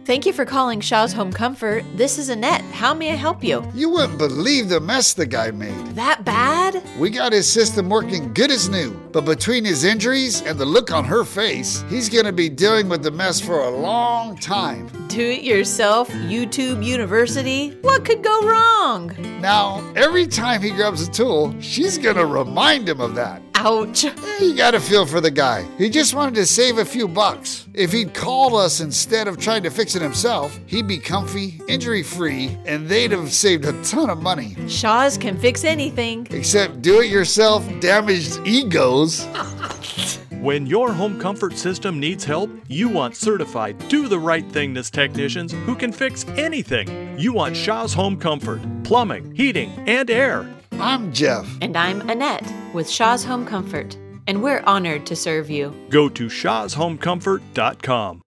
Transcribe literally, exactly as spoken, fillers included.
Thank you for calling Shaw's Home Comfort. This is Annette. How may I help you? You wouldn't believe the mess the guy made. That bad? We got his system working good as new, but between his injuries and the look on her face, he's going to be dealing with the mess for a long time. Do-it-yourself YouTube University? What could go wrong? Now, every time he grabs a tool, she's going to remind him of that. Ouch. You gotta feel for the guy. He just wanted to save a few bucks. If he'd called us instead of trying to fix it himself, he'd be comfy, injury-free, and they'd have saved a ton of money. Shaw's can fix anything. Except do-it-yourself damaged egos. When your home comfort system needs help, you want certified, do-the-right-thingness technicians who can fix anything. You want Shaw's Home Comfort, plumbing, heating, and air. I'm Jeff. And I'm Annette with Shaw's Home Comfort. And we're honored to serve you. Go to shaws home comfort dot com.